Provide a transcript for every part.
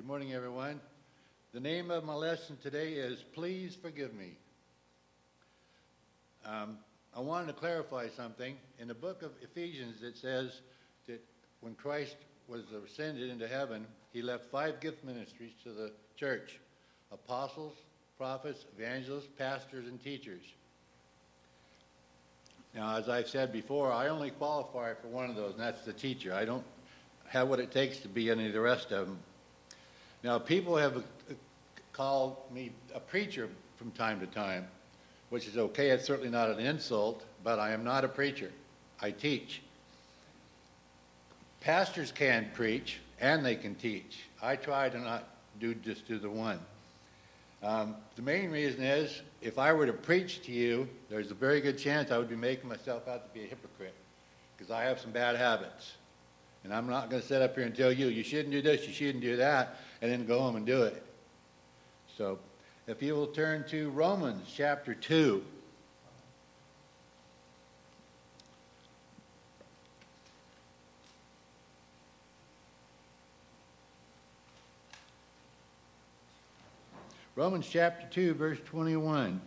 Good morning, everyone. The name of my lesson today is Please Forgive Me. I wanted to clarify something. In the book of Ephesians, it says that when Christ was ascended into heaven, he left 5 gift ministries to the church: apostles, prophets, evangelists, pastors, and teachers. Now, as I've said before, I only qualify for one of those, and that's the teacher. I don't have what it takes to be any of the rest of them. Now, people have called me a preacher from time to time, which is okay. It's certainly not an insult, but I am not a preacher. I teach. Pastors can preach, and they can teach. I try to not just do the one. The main reason is, if I were to preach to you, there's a very good chance I would be making myself out to be a hypocrite, because I have some bad habits. And I'm not going to sit up here and tell you, you shouldn't do this, you shouldn't do that, and then go home and do it. So, if you will turn to Romans chapter 2. Romans chapter 2, verse 21.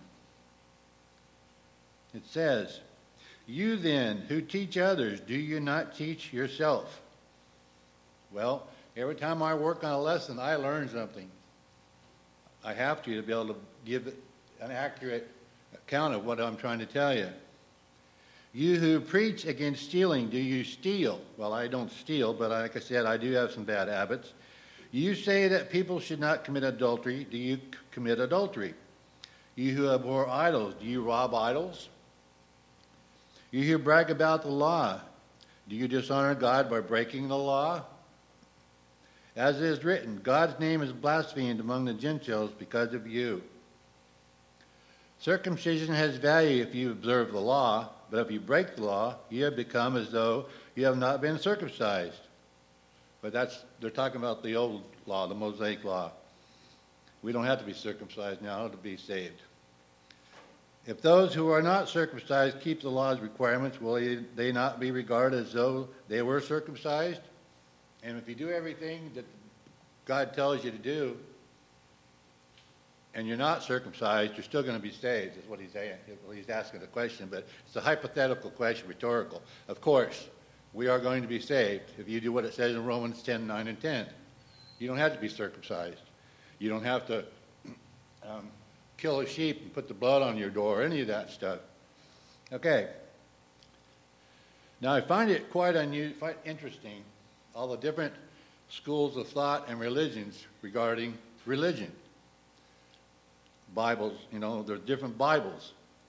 It says, "You then who teach others, do you not teach yourself?" Well, every time I work on a lesson, I learn something. I have to be able to give an accurate account of what I'm trying to tell you. "You who preach against stealing, do you steal?" Well, I don't steal, but like I said, I do have some bad habits. "You say that people should not commit adultery. Do you commit adultery? You who abhor idols, do you rob idols? You who brag about the law, do you dishonor God by breaking the law? As it is written, God's name is blasphemed among the Gentiles because of you. Circumcision has value if you observe the law, but if you break the law, you have become as though you have not been circumcised." But they're talking about the old law, the Mosaic law. We don't have to be circumcised now to be saved. "If those who are not circumcised keep the law's requirements, will they not be regarded as though they were circumcised? And if you do everything that God tells you to do, and you're not circumcised, you're still going to be saved," is what he's saying. He's asking the question, but it's a hypothetical question, rhetorical. Of course, we are going to be saved if you do what it says in Romans 10, 9, and 10. You don't have to be circumcised. You don't have to kill a sheep and put the blood on your door or any of that stuff. Okay. Now, I find it quite interesting, all the different schools of thought and religions regarding religion. Bibles, there are different Bibles.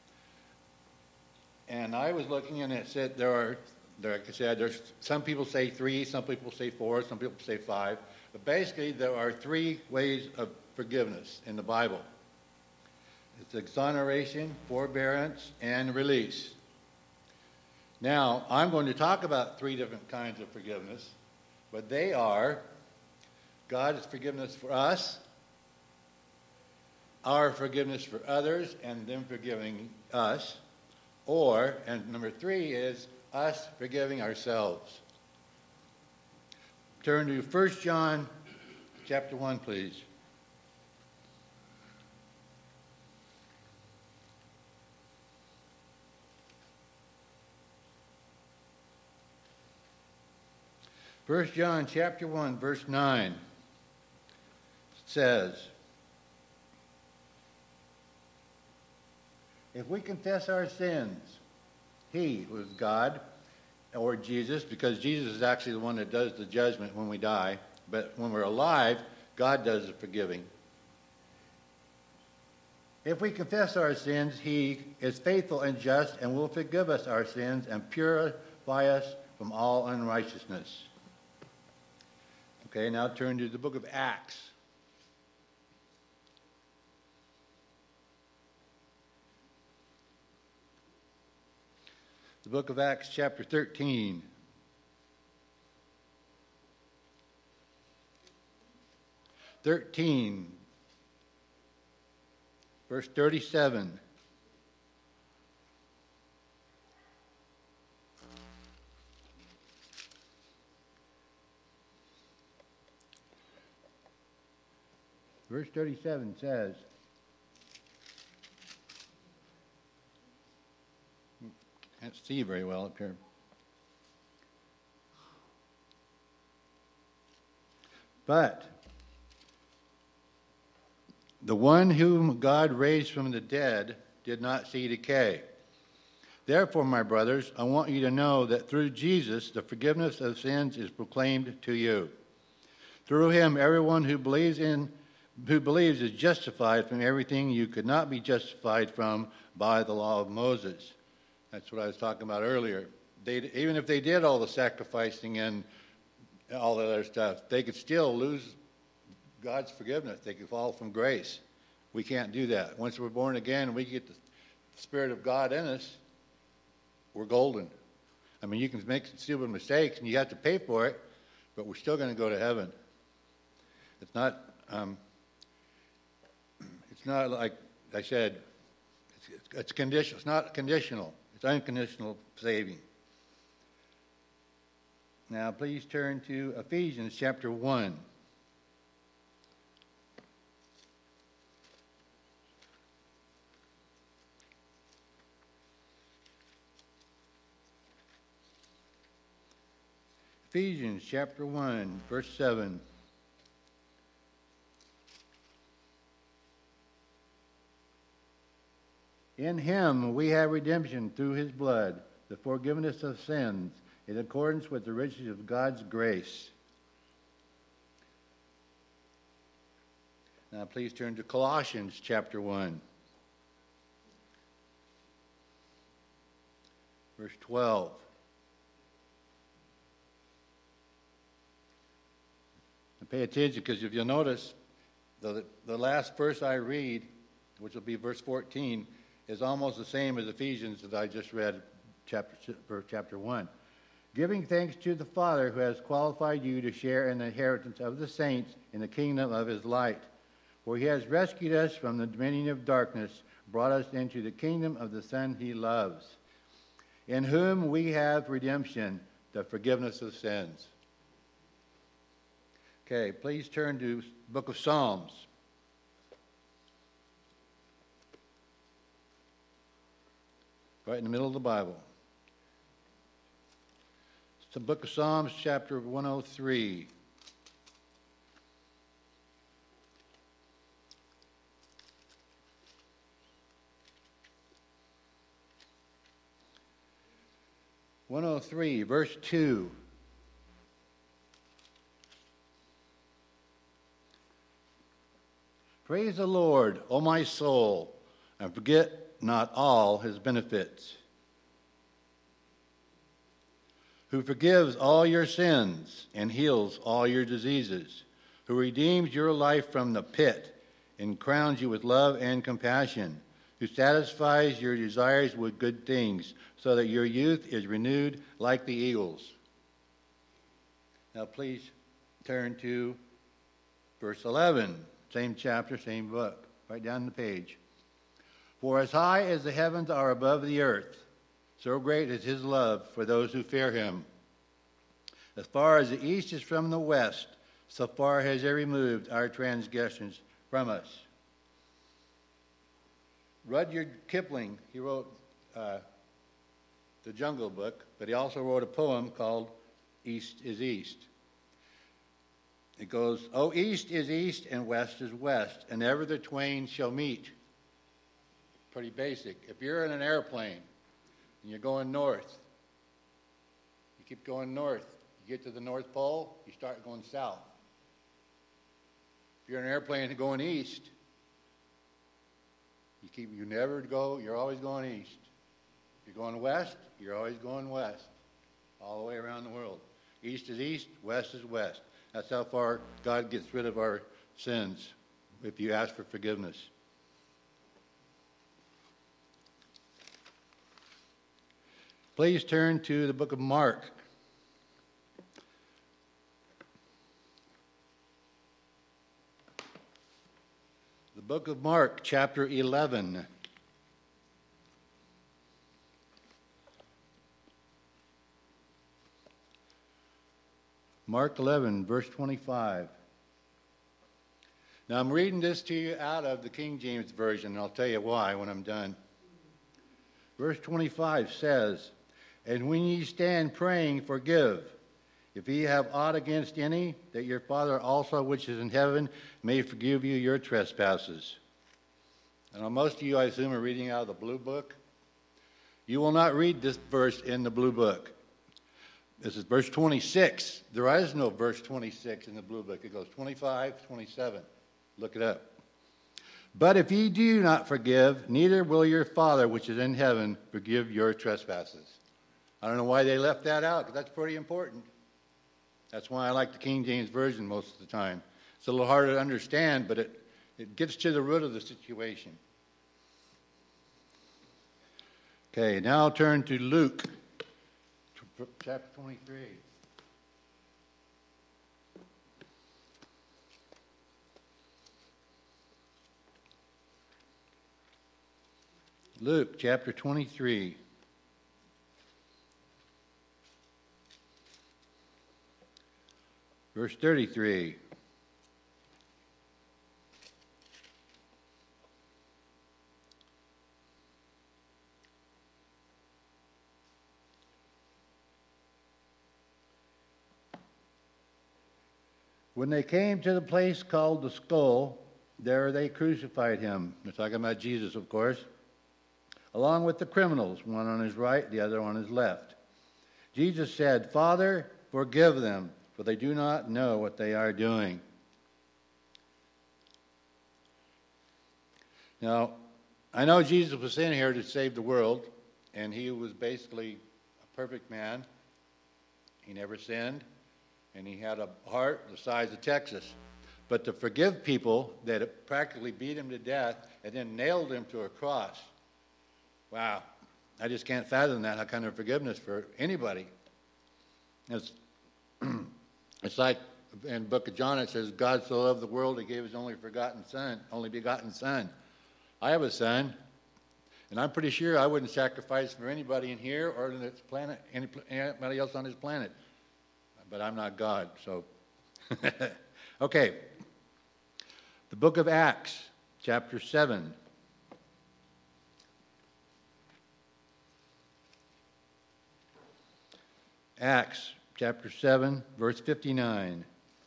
And I was looking and it said like I said, there's some people say 3, some people say 4, some people say 5. But basically, there are 3 ways of forgiveness in the Bible. It's exoneration, forbearance, and release. Now, I'm going to talk about 3 different kinds of forgiveness, but they are God's forgiveness for us, our forgiveness for others, and them forgiving us, and number 3 is us forgiving ourselves. Turn to 1 John chapter 1, please. First John chapter 1, verse 9 says, "If we confess our sins, he, who is God, or Jesus," because Jesus is actually the one that does the judgment when we die, but when we're alive, God does the forgiving. "If we confess our sins, he is faithful and just and will forgive us our sins and purify us from all unrighteousness." Okay, now turn to the book of Acts. The book of Acts, chapter 13. Verse 37. Verse 37 says, can't see very well up here. But the one whom God raised from the dead did not see decay. Therefore, my brothers, I want you to know that through Jesus, the forgiveness of sins is proclaimed to you. Through him, everyone who believes is justified from everything you could not be justified from by the law of Moses. That's what I was talking about earlier. Even if they did all the sacrificing and all the other stuff, they could still lose God's forgiveness. They could fall from grace. We can't do that. Once we're born again, we get the Spirit of God in us, we're golden. I mean, you can make stupid mistakes and you have to pay for it, but we're still going to go to heaven. It's not like I said, it's conditional. It's not conditional. It's unconditional saving. Now, please turn to Ephesians chapter 1. Ephesians chapter 1, verse 7. In him we have redemption through his blood, the forgiveness of sins, in accordance with the riches of God's grace. Now please turn to Colossians chapter 1, verse 12. And pay attention, because if you'll notice, the last verse I read, which will be verse 14, is almost the same as Ephesians that I just read, chapter 1. Giving thanks to the Father who has qualified you to share in the inheritance of the saints in the kingdom of his light. For he has rescued us from the dominion of darkness, brought us into the kingdom of the Son he loves, in whom we have redemption, the forgiveness of sins. Okay, please turn to the book of Psalms. Right in the middle of the Bible. It's the book of Psalms, chapter 103. Verse 2. Praise the Lord, O my soul, and forget not all his benefits, who forgives all your sins and heals all your diseases, who redeems your life from the pit and crowns you with love and compassion, who satisfies your desires with good things, so that your youth is renewed like the eagles. Now please turn to verse 11, same chapter, same book, right down the page. For as high as the heavens are above the earth, so great is his love for those who fear him. As far as the east is from the west, so far has he removed our transgressions from us. Rudyard Kipling, he wrote the Jungle Book, but he also wrote a poem called East is East. It goes, "O east is east and west is west, and ever the twain shall meet." Pretty basic. If you're in an airplane and you're going north, you keep going north. You get to the North Pole, you start going south. If you're in an airplane going east, you never go, you're always going east. If you're going west, you're always going west, all the way around the world. East is east, west is west. That's how far God gets rid of our sins, if you ask for forgiveness. Please turn to the book of Mark. The book of Mark, chapter 11. Mark 11, verse 25. Now I'm reading this to you out of the King James Version, and I'll tell you why when I'm done. Verse 25 says, "And when ye stand praying, forgive, if ye have aught against any, that your Father also which is in heaven may forgive you your trespasses." And most of you, I assume, are reading out of the Blue Book. You will not read this verse in the Blue Book. This is verse 26. There is no verse 26 in the Blue Book. It goes 25, 27. Look it up. "But if ye do not forgive, neither will your Father which is in heaven forgive your trespasses." I don't know why they left that out, because that's pretty important. That's why I like the King James Version most of the time. It's a little harder to understand, but it gets to the root of the situation. Okay, now I'll turn to Luke, chapter 23. Luke, chapter 23. Verse 33. "When they came to the place called the Skull, there they crucified him." They're talking about Jesus, of course. "Along with the criminals, one on his right, the other on his left. Jesus said, 'Father, forgive them, for they do not know what they are doing.'" Now, I know Jesus was sent here to save the world, and he was basically a perfect man. He never sinned, and he had a heart the size of Texas. But to forgive people that practically beat him to death and then nailed him to a cross, wow, I just can't fathom that kind of forgiveness for anybody. It's like in the book of John, it says, "God so loved the world, he gave his only begotten son. I have a son, and I'm pretty sure I wouldn't sacrifice for anybody in here or on this planet, anybody else on this planet. But I'm not God, so. Okay. The book of Acts, chapter 7. Acts, chapter 7, verse 59.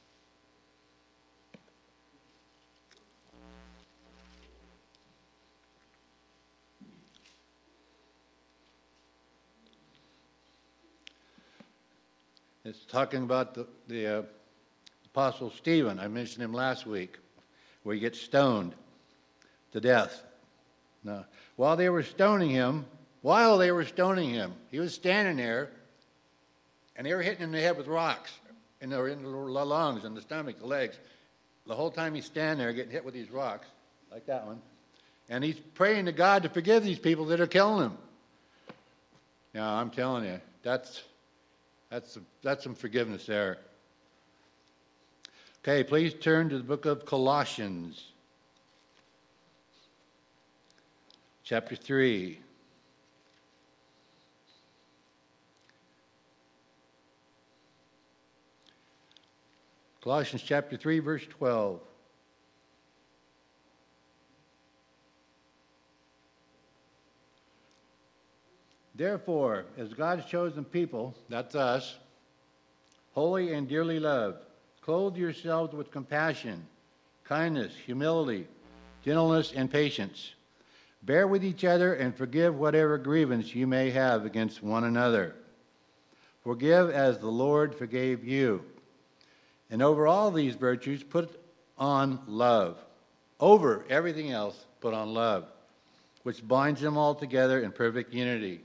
It's talking about the Apostle Stephen. I mentioned him last week, where he gets stoned to death. Now, while they were stoning him, he was standing there, and they were hitting him in the head with rocks, and they were in the lungs and the stomach, the legs. The whole time he's standing there getting hit with these rocks, like that one, and he's praying to God to forgive these people that are killing him. Now, I'm telling you, that's some forgiveness there. Okay, please turn to the book of Colossians, chapter 3. Colossians chapter 3, verse 12. "Therefore, as God's chosen people," that's us, "holy and dearly loved, clothe yourselves with compassion, kindness, humility, gentleness, and patience. Bear with each other and forgive whatever grievance you may have against one another. Forgive as the Lord forgave you. And over all these virtues, put on love. Over everything else, put on love, which binds them all together in perfect unity."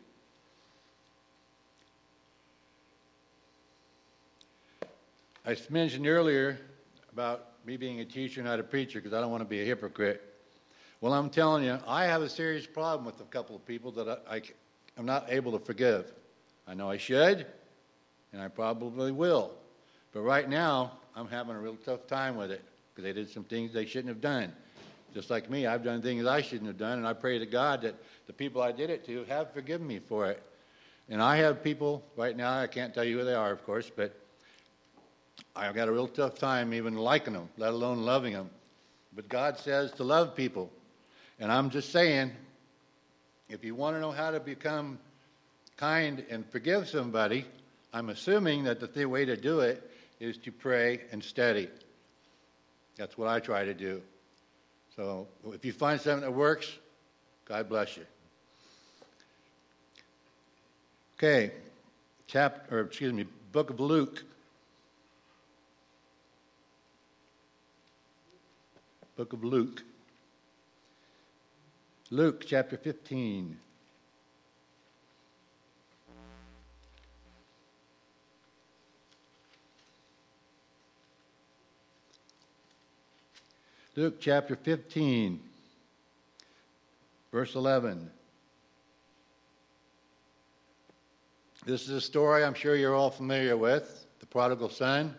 I mentioned earlier about me being a teacher, not a preacher, because I don't want to be a hypocrite. Well, I'm telling you, I have a serious problem with a couple of people that I'm not able to forgive. I know I should, and I probably will. But right now, I'm having a real tough time with it, because they did some things they shouldn't have done. Just like me, I've done things I shouldn't have done, and I pray to God that the people I did it to have forgiven me for it. And I have people right now, I can't tell you who they are, of course, but I've got a real tough time even liking them, let alone loving them. But God says to love people. And I'm just saying, if you want to know how to become kind and forgive somebody, I'm assuming that the way to do it is to pray and study. That's what I try to do. So if you find something that works, God bless you. Okay, book of Luke. Book of Luke. Luke chapter 15. Luke chapter 15, verse 11. This is a story I'm sure you're all familiar with, the prodigal son.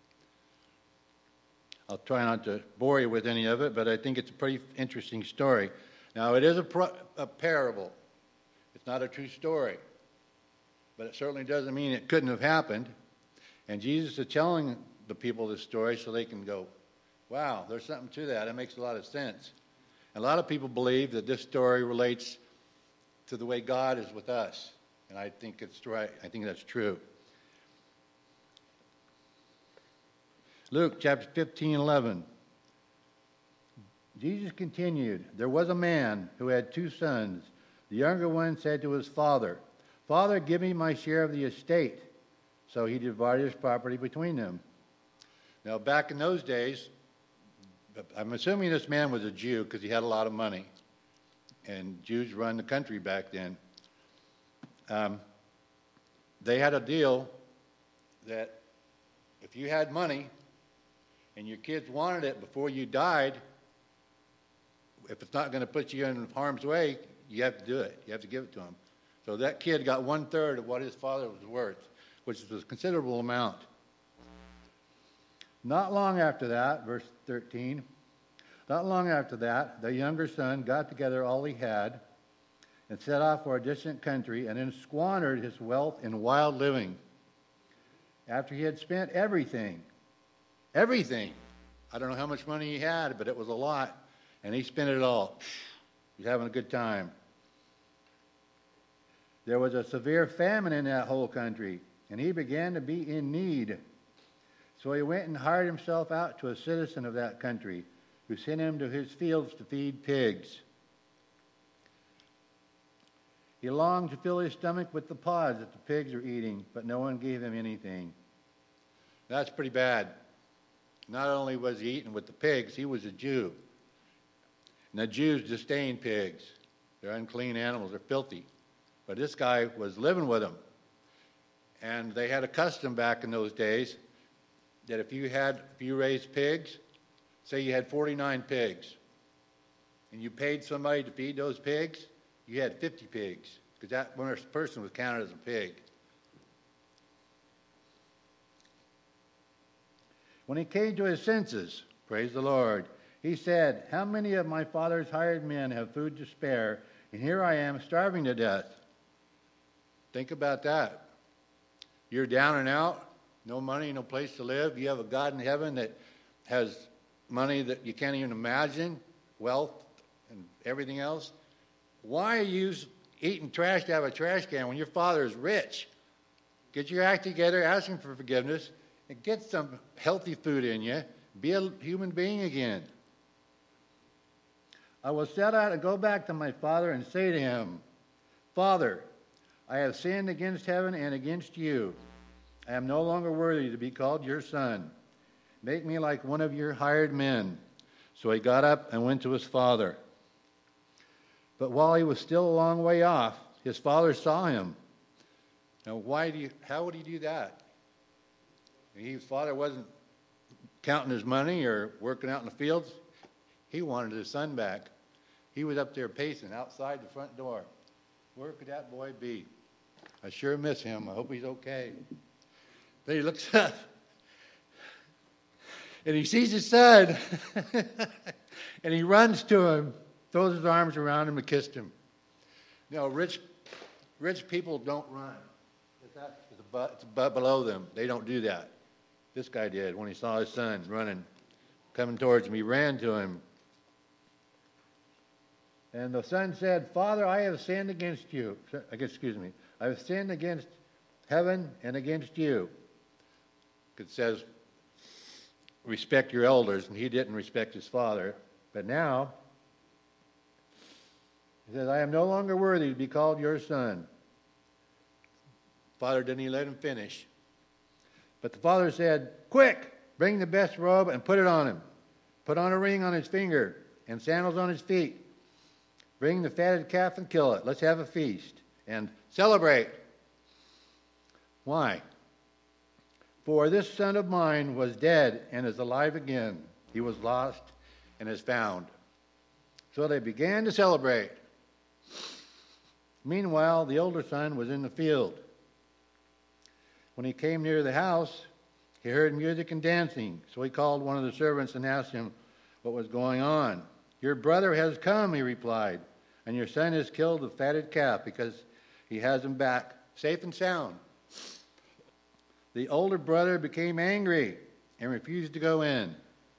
I'll try not to bore you with any of it, but I think it's a pretty interesting story. Now, it is a parable. It's not a true story, but it certainly doesn't mean it couldn't have happened. And Jesus is telling the people this story so they can go, wow, there's something to that. It makes a lot of sense. And a lot of people believe that this story relates to the way God is with us. And I think it's right. I think that's true. Luke chapter 15:11. Jesus continued, there was a man who had 2 sons. The younger one said to his father, Father, give me my share of the estate. So he divided his property between them. Now, back in those days, I'm assuming this man was a Jew because he had a lot of money. And Jews run the country back then. They had a deal that if you had money and your kids wanted it before you died, if it's not going to put you in harm's way, you have to do it. You have to give it to them. So that kid got 1/3 of what his father was worth, which was a considerable amount. Not long after that, verse 13, not long after that, the younger son got together all he had and set off for a distant country and then squandered his wealth in wild living. After he had spent everything, I don't know how much money he had, but it was a lot, and he spent it all. He was having a good time. There was a severe famine in that whole country, and he began to be in need. So he went and hired himself out to a citizen of that country, who sent him to his fields to feed pigs. He longed to fill his stomach with the pods that the pigs were eating, but no one gave him anything. That's pretty bad. Not only was he eating with the pigs, he was a Jew. And the Jews disdain pigs. They're unclean animals. They're filthy. But this guy was living with them. And they had a custom back in those days that if you raised pigs, say you had 49 pigs, and you paid somebody to feed those pigs, you had 50 pigs, because that one person was counted as a pig. When he came to his senses, praise the Lord, he said, how many of my father's hired men have food to spare, and here I am starving to death? Think about that. You're down and out, no money, no place to live. You have a God in heaven that has money that you can't even imagine, wealth and everything else. Why are you eating trash to have a trash can when your father is rich? Get your act together, ask him for forgiveness, and get some healthy food in you. Be a human being again. I will set out and go back to my father and say to him, Father, I have sinned against heaven and against you. I am no longer worthy to be called your son. Make me like one of your hired men. So he got up and went to his father. But while he was still a long way off, his father saw him. Now, how would he do that? His father wasn't counting his money or working out in the fields. He wanted his son back. He was up there pacing outside the front door. Where could that boy be? I sure miss him. I hope he's okay. Then he looks up, and he sees his son, and he runs to him, throws his arms around him and kissed him. You know, rich people don't run. It's below them. They don't do that. This guy did when he saw his son running. coming towards him. He ran to him. And the son said, Father, I have sinned against you. I have sinned against heaven and against you. It says, respect your elders, and he didn't respect his father. But now, he says, I am no longer worthy to be called your son. Father didn't even let him finish. But the father said, quick, bring the best robe and put it on him. Put on a ring on his finger and sandals on his feet. Bring the fatted calf and kill it. Let's have a feast and celebrate. Why? For this son of mine was dead and is alive again. He was lost and is found. So they began to celebrate. Meanwhile, the older son was in the field. When he came near the house, he heard music and dancing. So he called one of the servants and asked him what was going on. Your brother has come, he replied, and your son has killed the fatted calf because he has him back safe and sound. The older brother became angry and refused to go in.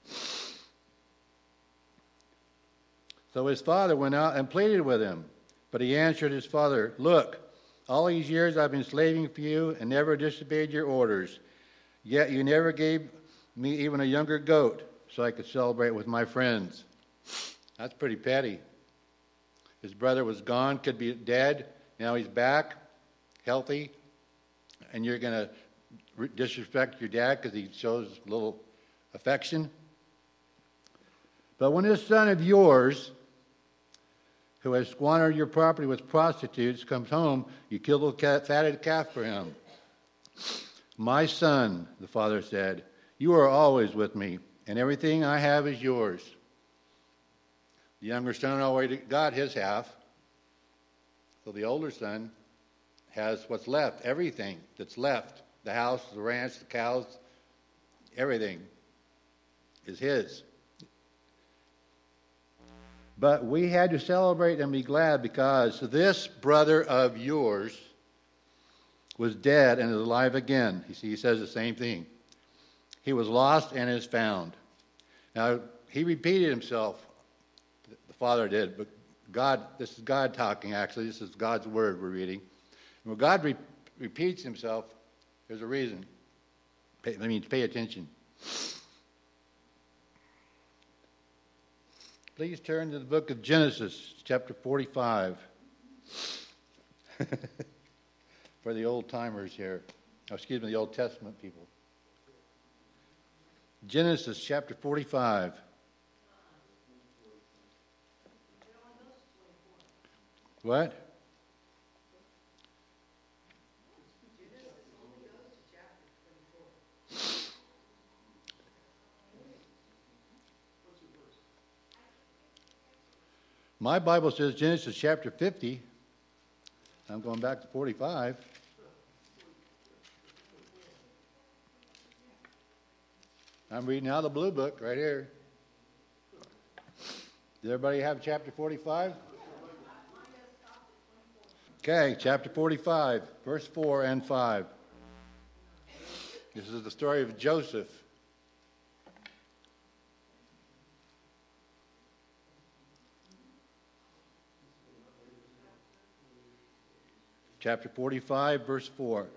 So his father went out and pleaded with him. But he answered his father, look, all these years I've been slaving for you and never disobeyed your orders. Yet you never gave me even a younger goat so I could celebrate with my friends. That's pretty petty. His brother was gone, could be dead. Now he's back, healthy, and you're going to disrespect your dad because he shows a little affection. But when this son of yours, who has squandered your property with prostitutes, comes home, you kill the fatted calf for him. My son, the father said, you are always with me, and everything I have is yours. The younger son already got his half, so the older son has what's left, everything that's left. The house, the ranch, the cows, everything is his. But we had to celebrate and be glad because this brother of yours was dead and is alive again. You see, he says the same thing. He was lost and is found. Now, he repeated himself, the father did, but God, this is God talking actually, this is God's word we're reading. And when God repeats himself, there's a reason. Pay attention. Please turn to the book of Genesis, chapter 45. For the old timers here. The Old Testament people. Genesis, chapter 45. What? My Bible says Genesis chapter 50. I'm going back to 45. I'm reading out of the blue book right here. Does everybody have chapter 45? Okay, chapter 45, verse 4 and 5. This is the story of Joseph. Chapter 45, verse 4.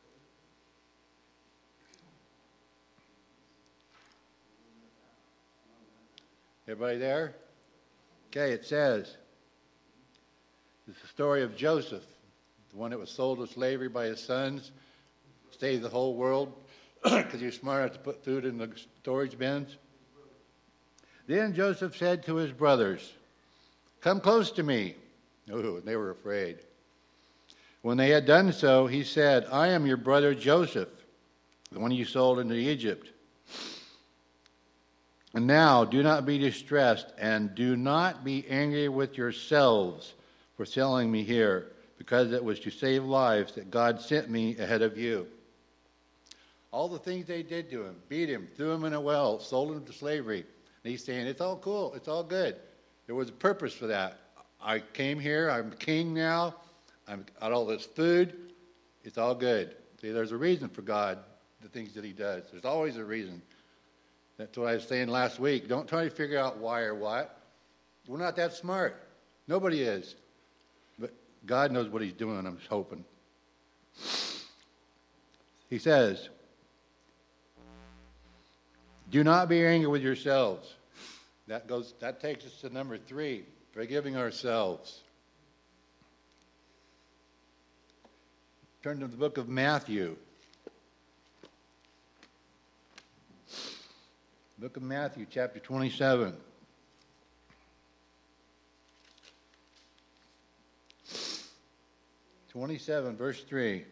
Everybody there? Okay, it says, it's the story of Joseph, the one that was sold to slavery by his sons, saved the whole world because he was smart enough to put food in the storage bins. Then Joseph said to his brothers, come close to me. Oh, they were afraid. When they had done so, he said, I am your brother Joseph, the one you sold into Egypt. And now do not be distressed and do not be angry with yourselves for selling me here, because it was to save lives that God sent me ahead of you. All the things they did to him, beat him, threw him in a well, sold him to slavery. And he's saying, it's all cool, it's all good. There was a purpose for that. I came here, I'm king now. I've got all this food. It's all good. See, there's a reason for God, the things that he does. There's always a reason. That's what I was saying last week. Don't try to figure out why or what. We're not that smart. Nobody is. But God knows what he's doing, I'm hoping. He says, do not be angry with yourselves. That takes us to number 3, forgiving ourselves. Turn to the book of Matthew. Book of Matthew, chapter 27. Verse 3.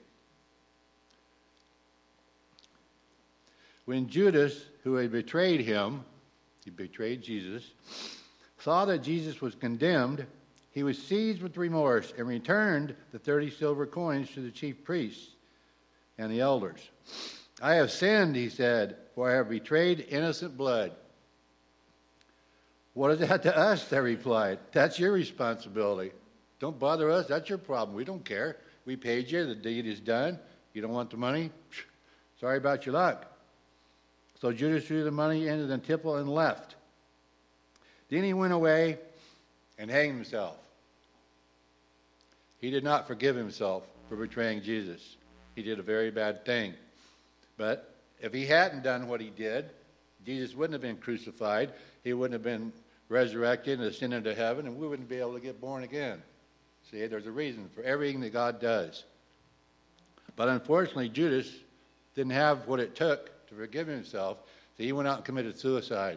When Judas, who had betrayed him, he betrayed Jesus, saw that Jesus was condemned, he was seized with remorse and returned the 30 silver coins to the chief priests and the elders. I have sinned, he said, for I have betrayed innocent blood. What is that to us? They replied. That's your responsibility. Don't bother us. That's your problem. We don't care. We paid you. The deed is done. You don't want the money? Sorry about your luck. So Judas threw the money into the temple and left. Then he went away and hanged himself. He did not forgive himself for betraying Jesus. He did a very bad thing. But if he hadn't done what he did, Jesus wouldn't have been crucified. He wouldn't have been resurrected and ascended to heaven, and we wouldn't be able to get born again. See, there's a reason for everything that God does. But unfortunately, Judas didn't have what it took to forgive himself, so he went out and committed suicide.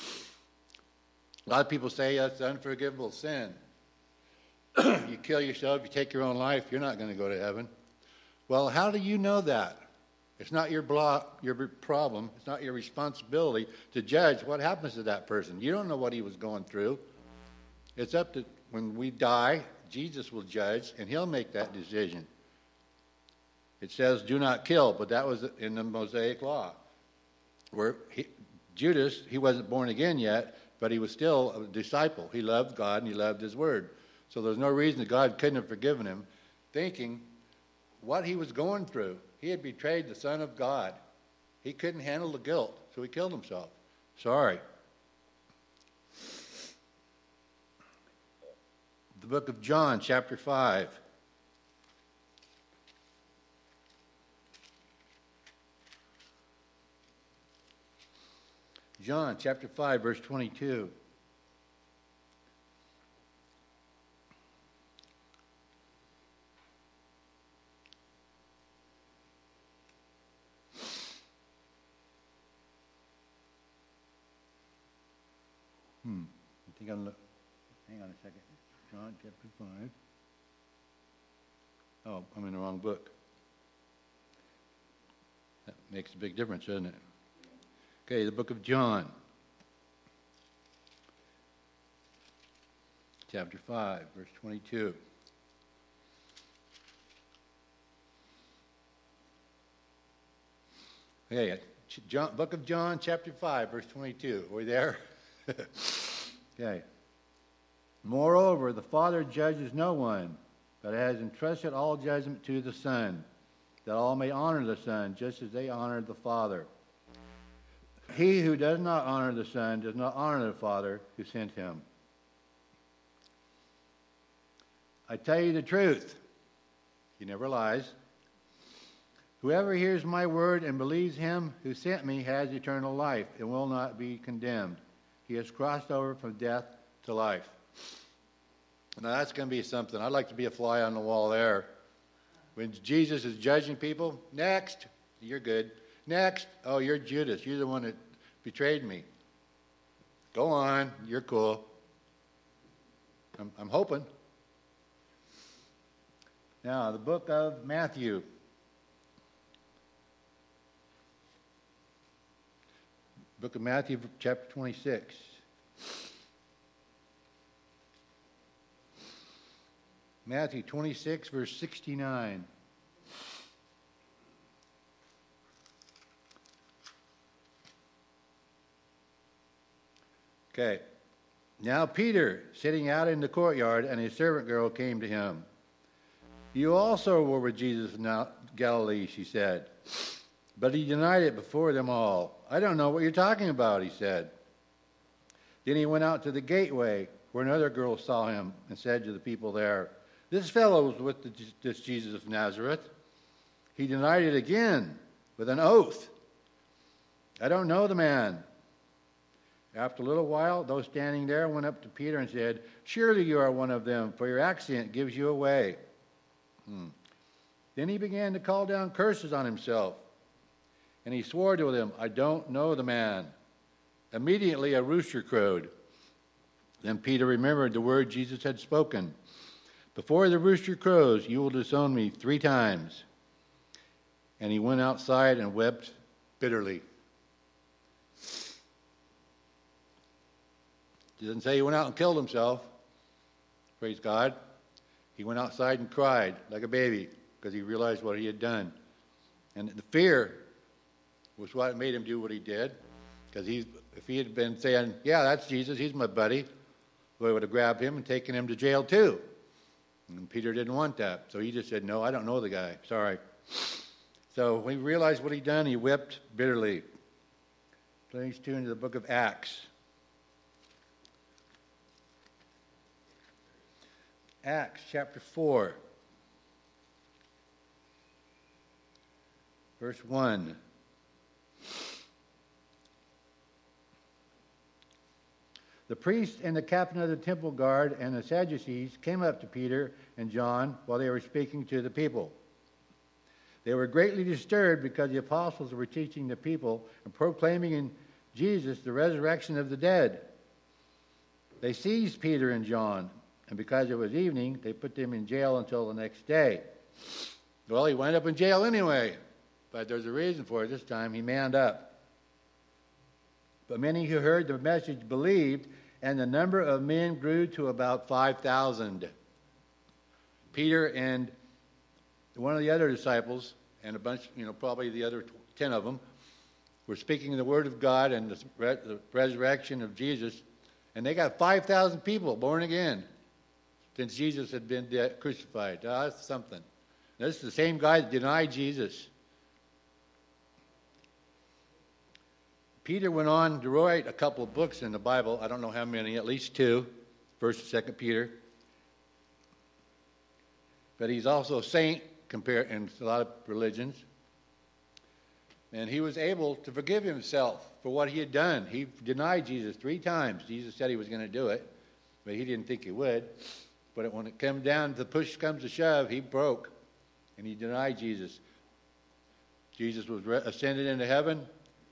A lot of people say that's unforgivable sin. You kill yourself, you take your own life, you're not going to go to heaven. Well, how do you know that? It's not your problem. It's not your responsibility to judge what happens to that person. You don't know what he was going through. It's up to, when we die, Jesus will judge, and he'll make that decision. It says, do not kill, but that was in the Mosaic law. Where Judas, he wasn't born again yet, but he was still a disciple. He loved God, and he loved his word. So there's no reason that God couldn't have forgiven him, thinking what he was going through. He had betrayed the Son of God. He couldn't handle the guilt, so he killed himself. Sorry. The book of John, chapter 5. John, chapter 5, verse 22. I think hang on a second. John chapter 5. Oh, I'm in the wrong book. That makes a big difference, doesn't it? Okay, the book of John. Chapter 5, verse 22. Okay, book of John, chapter 5, verse 22. Are we there? Okay. Moreover, the Father judges no one, but has entrusted all judgment to the Son, that all may honor the Son, just as they honored the Father. He who does not honor the Son does not honor the Father who sent him. I tell you the truth. He never lies. Whoever hears my word and believes him who sent me has eternal life and will not be condemned. He has crossed over from death to life. Now that's going to be something. I'd like to be a fly on the wall there. When Jesus is judging people, next, you're good. Next, oh, you're Judas. You're the one that betrayed me. Go on, you're cool. I'm hoping. Now, the book of Matthew. Book of Matthew, chapter 26. Matthew 26, verse 69. Okay. Now Peter, sitting out in the courtyard, and a servant girl came to him. You also were with Jesus in Galilee, she said. But he denied it before them all. I don't know what you're talking about, he said. Then he went out to the gateway, where another girl saw him and said to the people there, "This fellow was with this Jesus of Nazareth." He denied it again with an oath. "I don't know the man." After a little while, those standing there went up to Peter and said, "Surely you are one of them, for your accent gives you away." Then he began to call down curses on himself. And he swore to them, "I don't know the man." Immediately a rooster crowed. Then Peter remembered the word Jesus had spoken. "Before the rooster crows, you will disown me 3 times. And he went outside and wept bitterly. He doesn't say he went out and killed himself. Praise God. He went outside and cried like a baby because he realized what he had done. And the fear was what made him do what he did. Because if he had been saying, "Yeah, that's Jesus, he's my buddy," they would have grabbed him and taken him to jail too. And Peter didn't want that. So he just said, "No, I don't know the guy. Sorry." So when he realized what he'd done, he wept bitterly. Please turn to the book of Acts. Acts chapter 4, verse 1. The priest and the captain of the temple guard and the Sadducees came up to Peter and John while they were speaking to the people. They were greatly disturbed because the apostles were teaching the people and proclaiming in Jesus the resurrection of the dead. They seized Peter and John, and because it was evening, they put them in jail until the next day. Well, he wound up in jail anyway, but there's a reason for it. This time he manned up. But many who heard the message believed, and the number of men grew to about 5,000. Peter and one of the other disciples, and a bunch, probably the other 10 of them, were speaking the word of God and the resurrection of Jesus, and they got 5,000 people born again since Jesus had been crucified. That's something. This is the same guy that denied Jesus. Peter went on to write a couple of books in the Bible. I don't know how many, at least 2, 1st and 2nd Peter. But he's also a saint compared in a lot of religions. And he was able to forgive himself for what he had done. He denied Jesus 3 times. Jesus said he was going to do it, but he didn't think he would. But when it came down, the push comes to shove, he broke, and he denied Jesus. Jesus was ascended into heaven.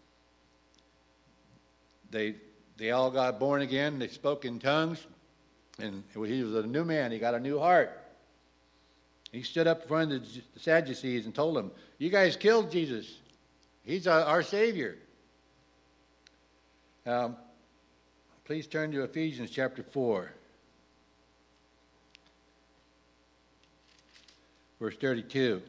They all got born again. They spoke in tongues, and he was a new man. He got a new heart. He stood up in front of the Sadducees and told them, "You guys killed Jesus. He's our Savior." Please turn to Ephesians chapter 4. Verse 32.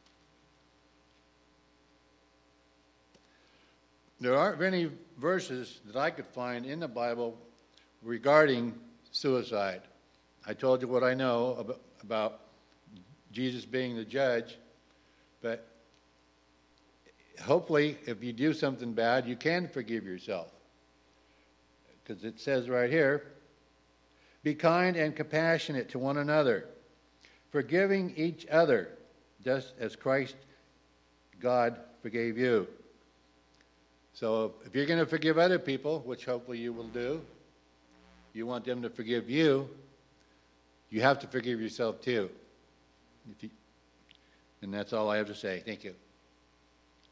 There aren't many verses that I could find in the Bible regarding suicide. I told you what I know about Jesus being the judge, but hopefully if you do something bad, you can forgive yourself. Because it says right here, "Be kind and compassionate to one another, forgiving each other, just as Christ, God, forgave you." So if you're going to forgive other people, which hopefully you will do, you want them to forgive you, you have to forgive yourself too. And that's all I have to say. Thank you.